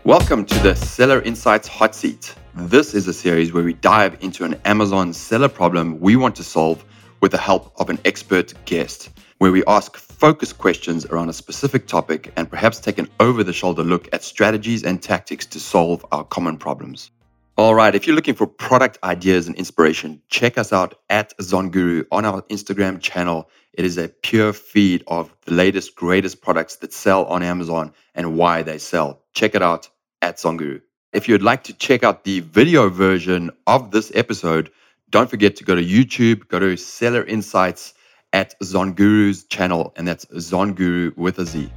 Welcome to the Seller Insights Hot Seat. This is a series where we dive into an Amazon seller problem we want to solve with the help of an expert guest, where we ask focused questions around a specific topic and perhaps take an over-the-shoulder look at strategies and tactics to solve our common problems. All right, if you're looking for product ideas and inspiration, check us out at Zonguru on our Instagram channel. It is a pure feed of the latest, greatest products that sell on Amazon and why they sell. Check it out at Zonguru. If you'd like to check out the video version of this episode, don't forget to go to YouTube, go to Seller Insights at Zonguru's channel, and that's Zonguru with a Z.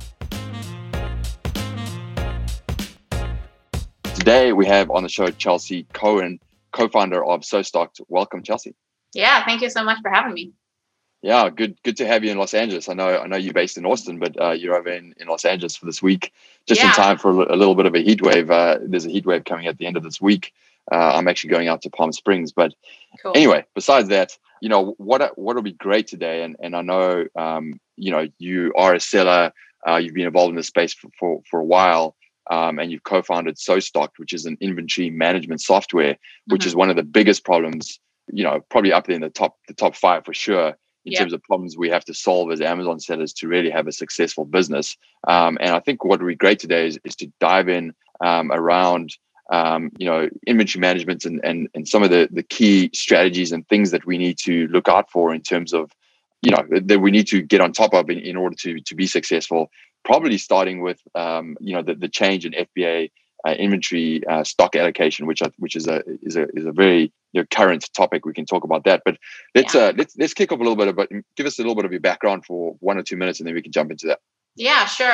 Today we have on the show Chelsea Cohen, co-founder of SoStocked. Welcome, Chelsea. Yeah, thank you so much for having me. Yeah, good to have you in Los Angeles. I know you're based in Austin, but you're over in Los Angeles for this week, just in time for a little bit of a heat wave. There's a heat wave coming at the end of this week. I'm actually going out to Palm Springs, but cool. Anyway, besides that, what'll be great today, and I know you are a seller. You've been involved in this space for a while. And you've co-founded SoStocked, which is an inventory management software, which is one of the biggest problems, probably up there in the top 5 for sure, in terms of problems we have to solve as Amazon sellers to really have a successful business. And I think what would be great today is to dive in around, inventory management and some of the key strategies and things that we need to look out for in terms of, that we need to get on top of in order to be successful. Probably starting with the change in FBA inventory stock allocation, which is a very current topic. We can talk about that, but let's kick off a little bit about, give us a little bit of your background for 1 or 2 minutes, and then we can jump into that. Yeah, sure.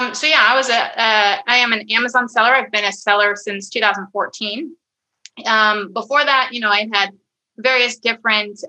I am an Amazon seller. I've been a seller since 2014. Before that, I had various different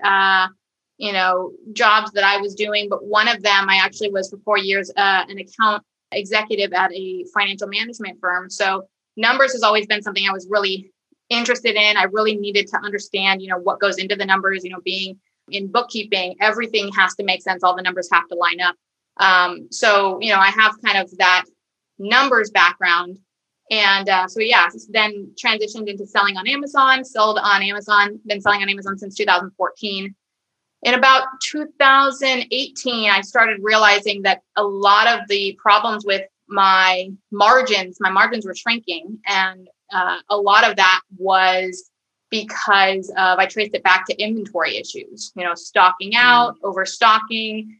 jobs that I was doing, but one of them, I actually was for 4 years, an account executive at a financial management firm. So numbers has always been something I was really interested in. I really needed to understand, what goes into the numbers, being in bookkeeping, everything has to make sense. All the numbers have to line up. So I have kind of that numbers background. And then transitioned into selling on Amazon, been selling on Amazon since 2014. In about 2018, I started realizing that a lot of the problems with my margins were shrinking. And a lot of that was because I traced it back to inventory issues, stocking out, overstocking,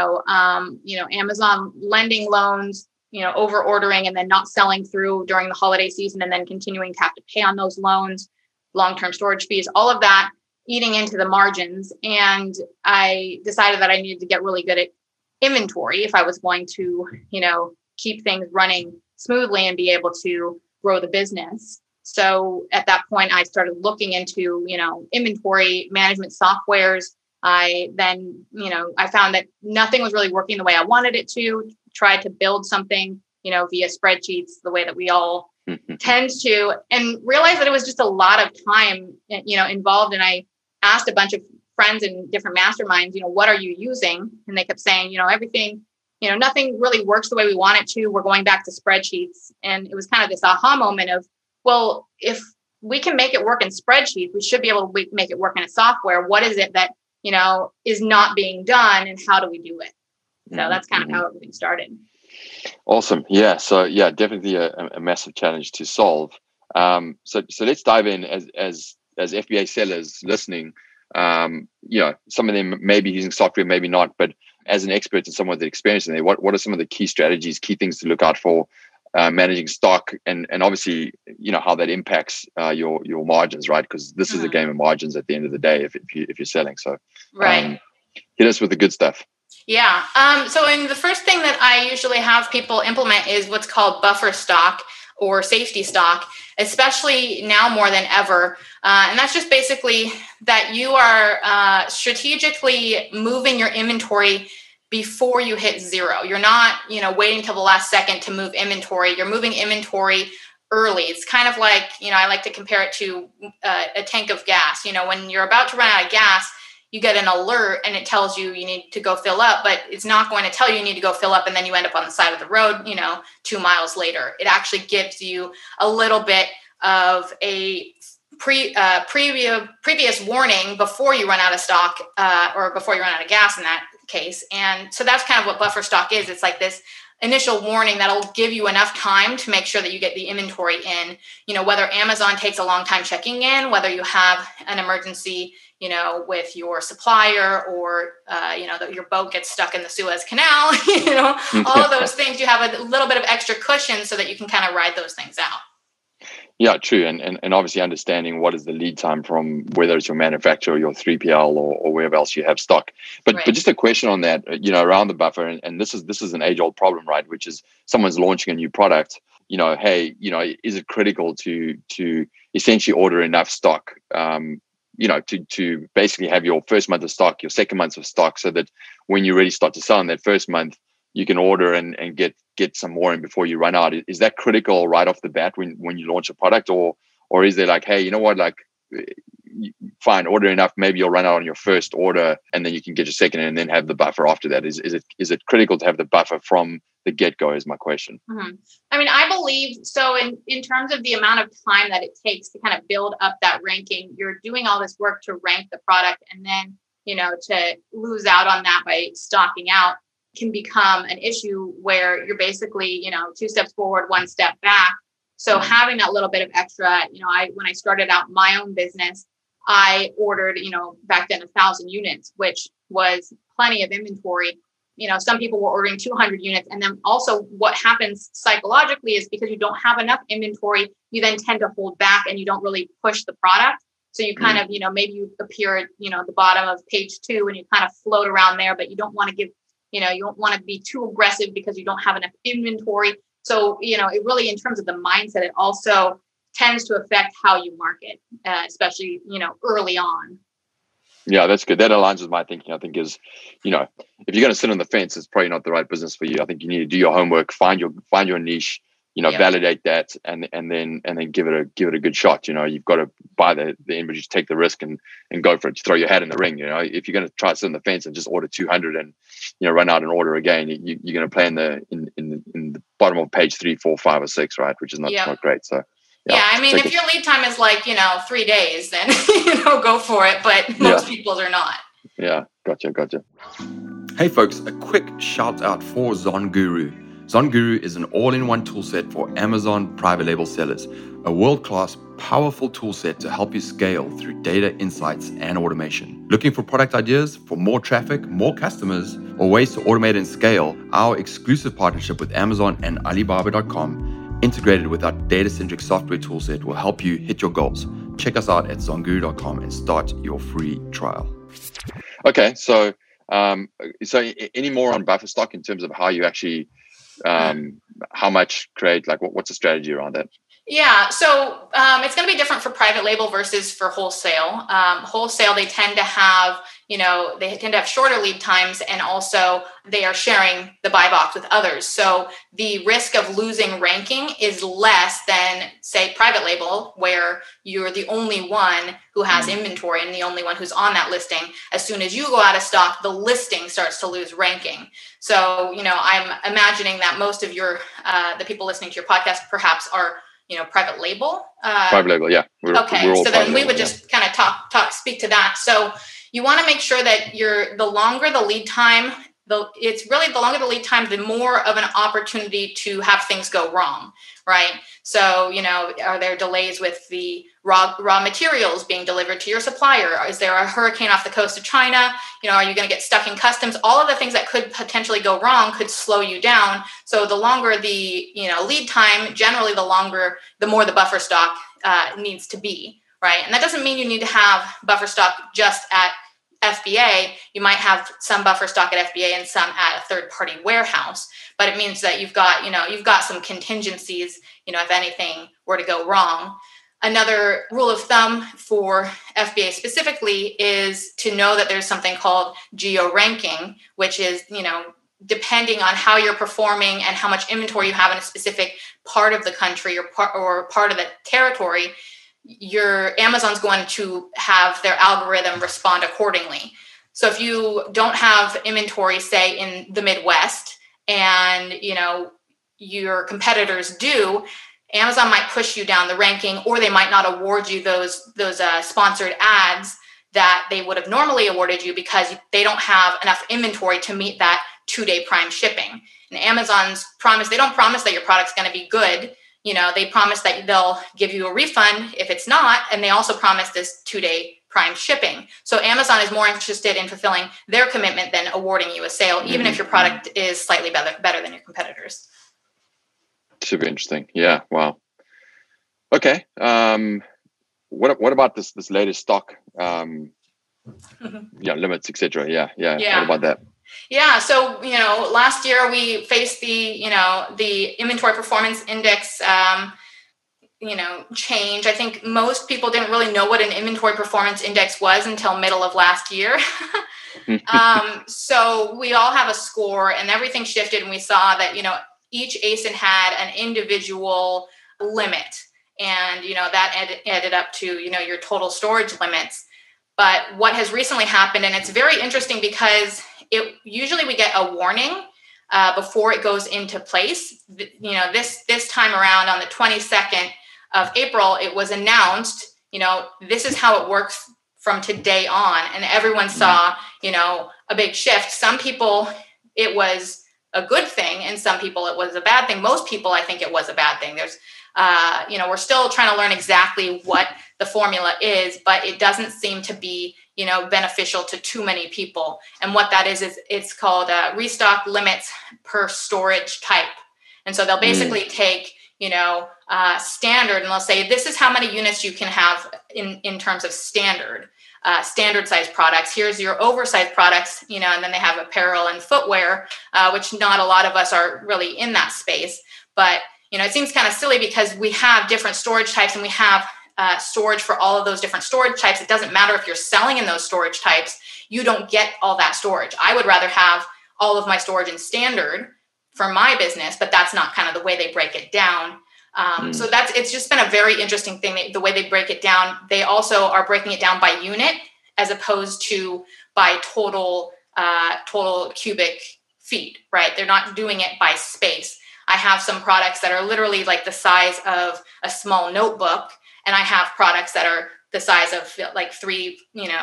Amazon lending loans, over ordering and then not selling through during the holiday season and then continuing to have to pay on those loans, long-term storage fees, all of that eating into the margins. And I decided that I needed to get really good at inventory if I was going to, keep things running smoothly and be able to grow the business. So at that point, I started looking into, inventory management softwares. I found that nothing was really working the way I wanted it to, tried to build something, via spreadsheets, the way that we all tend to, and realized that it was just a lot of time, involved. And I asked a bunch of friends in different masterminds, what are you using? And they kept saying, everything, nothing really works the way we want it to. We're going back to spreadsheets. And it was kind of this aha moment of, well, if we can make it work in spreadsheets, we should be able to make it work in a software. What is it that, is not being done, and how do we do it? So that's kind of how everything started. Awesome. Yeah. So definitely a massive challenge to solve. So let's dive in as FBA sellers listening. Some of them may be using software, maybe not, but as an expert and someone with experience in there, what are some of the key strategies, key things to look out for managing stock, and obviously, how that impacts your margins, right? Because this is a game of margins at the end of the day if you're selling. So right. Hit us with the good stuff. Yeah. So the first thing that I usually have people implement is what's called buffer stock or safety stock, especially now more than ever. And that's just basically that you are strategically moving your inventory before you hit zero. You're not, waiting till the last second to move inventory. You're moving inventory early. It's kind of like, I like to compare it to a tank of gas. When you're about to run out of gas, you get an alert and it tells you you need to go fill up, but it's not going to tell you need to go fill up and then you end up on the side of the road, 2 miles later. It actually gives you a little bit of a previous warning before you run out of stock or before you run out of gas in that case. And so that's kind of what buffer stock is. It's like this initial warning that'll give you enough time to make sure that you get the inventory in, whether Amazon takes a long time checking in, whether you have an emergency, with your supplier or, that your boat gets stuck in the Suez Canal, all of those things, you have a little bit of extra cushion so that you can kind of ride those things out. Yeah, true. And obviously understanding what is the lead time from whether it's your manufacturer, your 3PL or wherever else you have stock. But just a question on that, around the buffer, and this is an age-old problem, right? Which is someone's launching a new product, hey, is it critical to essentially order enough stock, to basically have your first month of stock, your second month of stock, so that when you really start to sell in that first month, you can order and get some more in before you run out. Is that critical right off the bat when you launch a product, or is there like, hey, you know what, like, fine, order enough, maybe you'll run out on your first order and then you can get your second and then have the buffer after that? Is it critical to have the buffer from the get-go is my question. Mm-hmm. I mean, I believe so in terms of the amount of time that it takes to kind of build up that ranking. You're doing all this work to rank the product, and then, to lose out on that by stocking out can become an issue where you're basically, 2 steps forward, 1 step back. So having that little bit of extra, when I started out my own business, I ordered, back then 1,000 units, which was plenty of inventory. Some people were ordering 200 units. And then also what happens psychologically is because you don't have enough inventory, you then tend to hold back and you don't really push the product. So you kind of, maybe you appear at, the bottom of page 2 and you kind of float around there, but you don't want to give, you don't want to be too aggressive because you don't have enough inventory. So, it really, in terms of the mindset, it also tends to affect how you market, especially, early on. Yeah, that's good. That aligns with my thinking. I think is, if you're going to sit on the fence, it's probably not the right business for you. I think you need to do your homework, find your niche, validate that, and then give it a good shot. You've got to buy the inventory, take the risk and go for it. Throw your hat in the ring. If you're going to try to sit on the fence and just order 200 and run out and order again, you're going to play in the bottom of page 3, 4, 5, or 6, right? Which is not great. So. Yeah, I mean, if your lead time is like, 3 days, then, go for it. But most people's are not. Yeah, gotcha. Hey, folks, a quick shout out for ZonGuru. ZonGuru is an all-in-one toolset for Amazon private label sellers, a world-class, powerful toolset to help you scale through data insights and automation. Looking for product ideas for more traffic, more customers, or ways to automate and scale? Our exclusive partnership with Amazon and Alibaba.com integrated with our data-centric software toolset will help you hit your goals. Check us out at zonguru.com and start your free trial. Okay, so any more on buffer stock in terms of how you actually, how much create, like what's the strategy around that? Yeah, so it's going to be different for private label versus for wholesale. Wholesale, they tend to have, shorter lead times, and also they are sharing the buy box with others. So the risk of losing ranking is less than, say, private label, where you're the only one who has inventory and the only one who's on that listing. As soon as you go out of stock, the listing starts to lose ranking. So, I'm imagining that most of the people listening to your podcast perhaps are private label. Private label, yeah. Okay, so then we would just kind of speak to that. So you want to make sure that the longer the lead time, the longer the lead time, the more of an opportunity to have things go wrong, right? So, are there delays with the raw materials being delivered to your supplier? Is there a hurricane off the coast of China? Are you going to get stuck in customs? All of the things that could potentially go wrong could slow you down. So the longer the, lead time, generally the more the buffer stock needs to be, right? And that doesn't mean you need to have buffer stock just at FBA. You might have some buffer stock at FBA and some at a third-party warehouse, but it means that you've got some contingencies, if anything were to go wrong. Another rule of thumb for FBA specifically is to know that there's something called geo-ranking, which is, depending on how you're performing and how much inventory you have in a specific part of the country or part of the territory, your Amazon's going to have their algorithm respond accordingly. So if you don't have inventory, say in the Midwest, and your competitors do, Amazon might push you down the ranking, or they might not award you those sponsored ads that they would have normally awarded you because they don't have enough inventory to meet that 2-day Prime shipping. And Amazon's promise, they don't promise that your product's going to be good. They promise that they'll give you a refund if it's not, and they also promise this 2-day Prime shipping. So Amazon is more interested in fulfilling their commitment than awarding you a sale, even if your product is slightly better than your competitors. Super interesting. Yeah. Wow. Okay. What about this latest stock? Limits, etc. Yeah. What about that? Yeah. So, last year we faced the inventory performance index, change. I think most people didn't really know what an inventory performance index was until middle of last year. So we all have a score, and everything shifted, and we saw that, each ASIN had an individual limit, and, that added up to, your total storage limits. But what has recently happened, and it's very interesting because usually we get a warning before it goes into place. This time around on the 22nd of April, it was announced, this is how it works from today on. And everyone saw, a big shift. Some people, it was a good thing, and some people it was a bad thing. Most people, I think it was a bad thing. There's, we're still trying to learn exactly what the formula is, but it doesn't seem to be, beneficial to too many people. And what that is it's called restock limits per storage type. And so they'll basically take, standard, and they'll say, this is how many units you can have in terms of standard size products. Here's your oversized products, and then they have apparel and footwear, which not a lot of us are really in that space. But, it seems kind of silly because we have different storage types, and we have storage for all of those different storage types. It doesn't matter if you're selling in those storage types, you don't get all that storage. I would rather have all of my storage in standard for my business, but that's not kind of the way they break it down. So it's just been a very interesting thing, the way they break it down. They also are breaking it down by unit as opposed to by total cubic feet, right? They're not doing it by space. I have some products that are literally like the size of a small notebook, and I have products that are the size of like three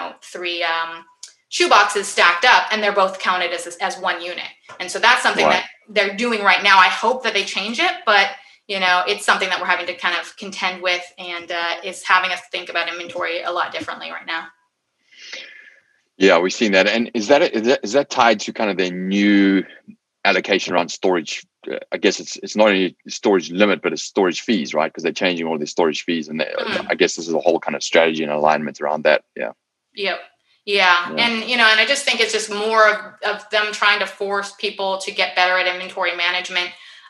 shoe boxes stacked up, and they're both counted as one unit. And so that's something that they're doing right now. I hope that they change it, but it's something that we're having to kind of contend with, and is having us think about inventory a lot differently right now. Yeah, we've seen that. And is that tied to kind of their new allocation around storage? I guess it's not only storage limit, but it's storage fees, right? Because they're changing all the storage fees, and I guess this is a whole kind of strategy and alignment around that. Yeah. Yep. Yeah. And, and I just think it's just more of them trying to force people to get better at inventory management.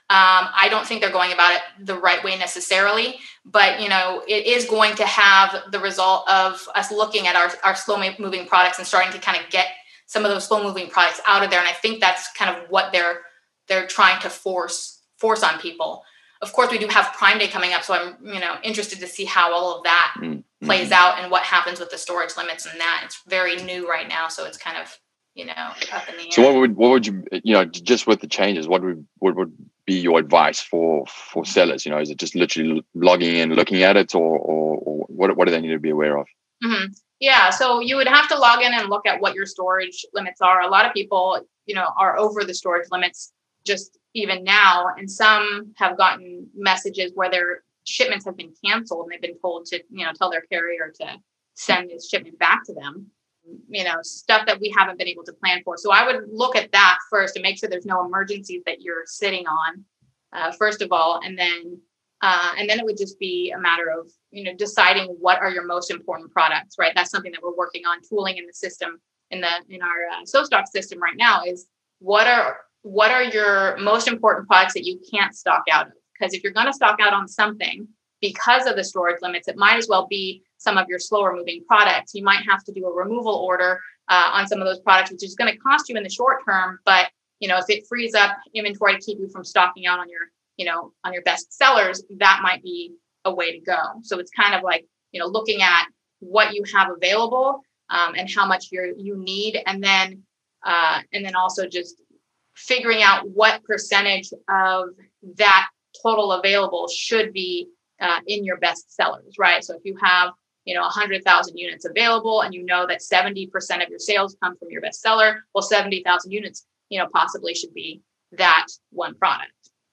I don't think they're going about it the right way necessarily, but, it is going to have the result of us looking at our slow moving products and starting to kind of get some of those slow moving products out of there. And I think that's kind of what they're trying to force on people. Of course, we do have Prime Day coming up, so I'm, interested to see how all of that plays out and what happens with the storage limits and that. It's very new right now, so it's kind of, up in the air. So what would you, just with the changes, what would be your advice for sellers? Is it just literally logging in, looking at it, or what do they need to be aware of? Mm-hmm. Yeah, so you would have to log in and look at what your storage limits are. A lot of people, are over the storage limits just even now, and some have gotten messages where their shipments have been canceled and they've been told to, tell their carrier to send this shipment back to them. Stuff that we haven't been able to plan for. So I would look at that first and make sure there's no emergencies that you're sitting on, first of all, and then it would just be a matter of deciding what are your most important products, right? That's something that we're working on, tooling in the system in our SoStock system right now. Is what are your most important products that you can't stock out of? Because if you're going to stock out on something because of the storage limits, it might as well be some of your slower moving products. You might have to do a removal order on some of those products, which is going to cost you in the short term. But, if it frees up inventory to keep you from stocking out on your best sellers, that might be a way to go. So it's kind of like, looking at what you have available and how much you need, and then also just figuring out what percentage of that total available should be in your best sellers, right? So if you have 100,000 units available, and that 70% of your sales come from your best seller, well, 70,000 units, possibly should be that one product.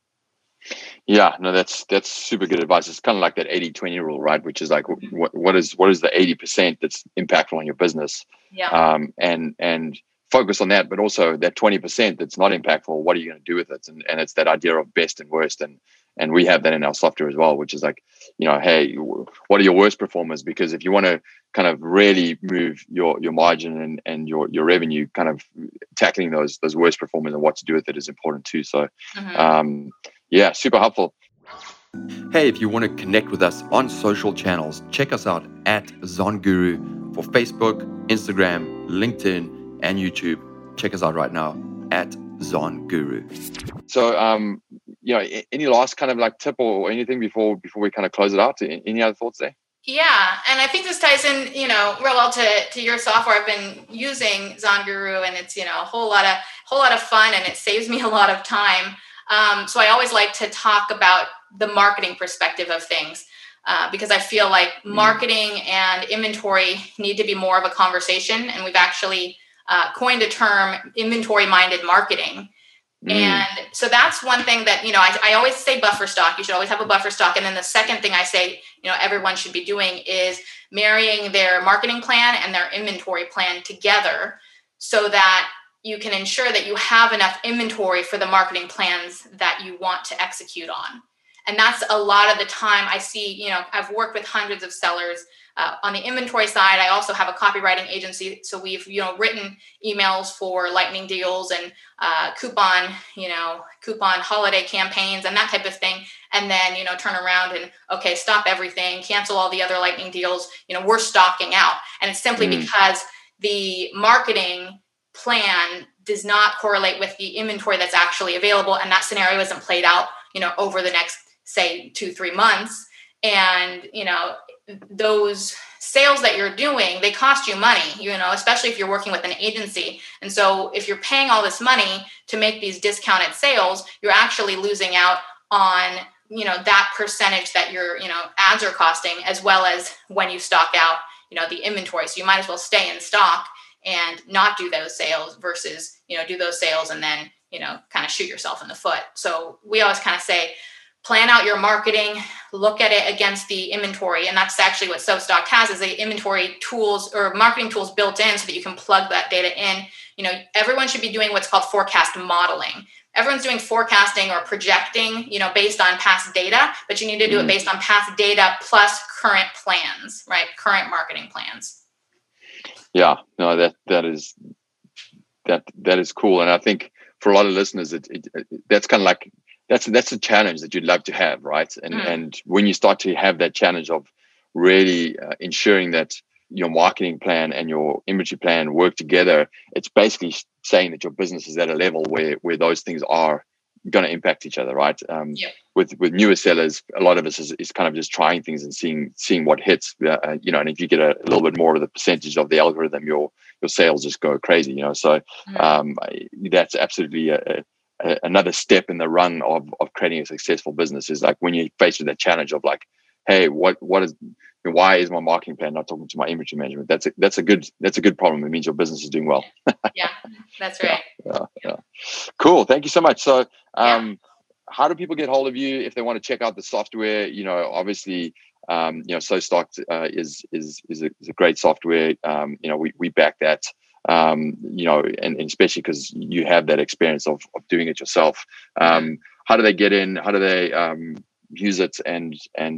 Yeah, no, that's super good advice. It's kind of like that 80-20 rule, right? Which is like, what is the 80% that's impactful on your business? Yeah. And focus on that, but also that 20% that's not impactful. What are you going to do with it? And it's that idea of best and worst. And we have that in our software as well, which is like, hey, what are your worst performers? Because if you want to kind of really move your margin and your revenue, kind of tackling those worst performers and what to do with it is important too. So, yeah, super helpful. Hey, if you want to connect with us on social channels, check us out at ZonGuru for Facebook, Instagram, LinkedIn, and YouTube. Check us out right now at ZonGuru. So, any last kind of like tip or anything before we kind of close it out? Any other thoughts there? Yeah, and I think this ties in, real well to your software. I've been using ZonGuru, and it's a whole lot of fun, and it saves me a lot of time. So I always like to talk about the marketing perspective of things, because I feel like marketing and inventory need to be more of a conversation, and we've actually coined a term, inventory-minded marketing. And so that's one thing that, I always say buffer stock. You should always have a buffer stock. And then the second thing I say, everyone should be doing is marrying their marketing plan and their inventory plan together, so that you can ensure that you have enough inventory for the marketing plans that you want to execute on. And that's a lot of the time I see, I've worked with hundreds of sellers. On the inventory side, I also have a copywriting agency. So we've, written emails for lightning deals and coupon holiday campaigns and that type of thing. And then, turn around and, okay, stop everything, cancel all the other lightning deals. We're stocking out. And it's simply because the marketing plan does not correlate with the inventory that's actually available. And that scenario isn't played out, over the next, say, 2-3 months. And, those sales that you're doing, they cost you money, especially if you're working with an agency. And so if you're paying all this money to make these discounted sales, you're actually losing out on, that percentage that your, ads are costing, as well as when you stock out, the inventory. So you might as well stay in stock and not do those sales versus, do those sales and then, kind of shoot yourself in the foot. So we always kind of say, plan out your marketing, look at it against the inventory. And that's actually what SoStock has, is the inventory tools or marketing tools built in so that you can plug that data in. Everyone should be doing what's called forecast modeling. Everyone's doing forecasting or projecting, based on past data, but you need to do it based on past data plus current plans, right? Current marketing plans. Yeah, no, that is cool. And I think for a lot of listeners, that's kind of like, that's a challenge that you'd love to have, right? And when you start to have that challenge of really ensuring that your marketing plan and your inventory plan work together, it's basically saying that your business is at a level where those things are going to impact each other, right? With newer sellers, a lot of us is kind of just trying things and seeing what hits, and if you get a little bit more of the percentage of the algorithm, your sales just go crazy, So that's absolutely another step in the run of creating a successful business, is like when you're faced with that challenge of like, hey, why is my marketing plan not talking to my inventory management? That's a good problem. It means your business is doing well. Yeah, that's right. Yeah. Cool. Thank you so much. So, how do people get hold of you if they want to check out the software? Obviously, SoStock is a great software. We back that. And especially because you have that experience of doing it yourself. How do they get in? How do they use it and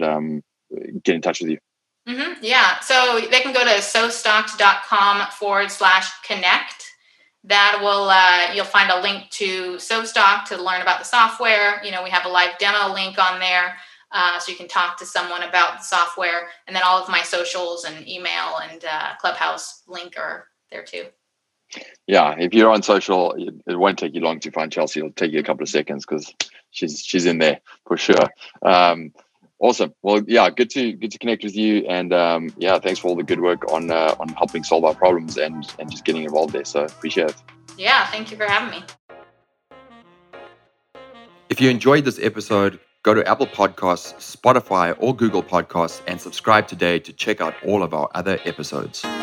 get in touch with you? Yeah, so they can go to sostock.com/connect. That will you'll find a link to SoStock to learn about the software. We have a live demo link on there, so you can talk to someone about the software. And then all of my socials and email and Clubhouse link are there too. Yeah, if you're on social, it won't take you long to find Chelsea. It'll take you a couple of seconds because she's in there for sure. Awesome. Well, yeah, good to connect with you, and thanks for all the good work on helping solve our problems and just getting involved there. So appreciate it. Yeah, thank you for having me. If you enjoyed this episode, go to Apple Podcasts, Spotify, or Google Podcasts and subscribe today to check out all of our other episodes.